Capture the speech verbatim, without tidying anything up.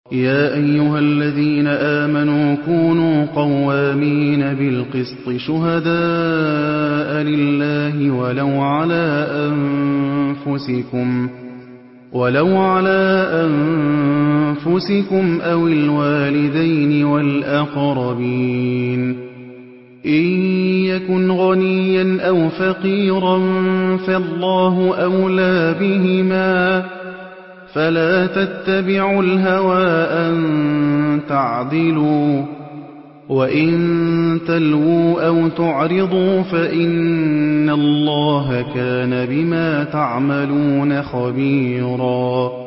يَا أَيُّهَا الَّذِينَ آمَنُوا كُونُوا قَوَّامِينَ بِالْقِسْطِ شُهَدَاءَ لِلَّهِ وَلَوْ عَلَىٰ أَنفُسِكُمْ أَوِ الْوَالِدَيْنِ وَالْأَقْرَبِينَ ۚ إِن يَكُنْ غَنِيًّا أَوْ فَقِيرًا فَاللَّهُ أَوْلَىٰ بِهِمَا ۖ فَلَا تَتَّبِعُوا الْهَوَىٰ أَن تَعْدِلُوا ۚ وَإِن تَلْوُوا أَوْ تُعْرِضُوا فَإِنَّ اللَّهَ كَانَ بِمَا تَعْمَلُونَ خَبِيرًا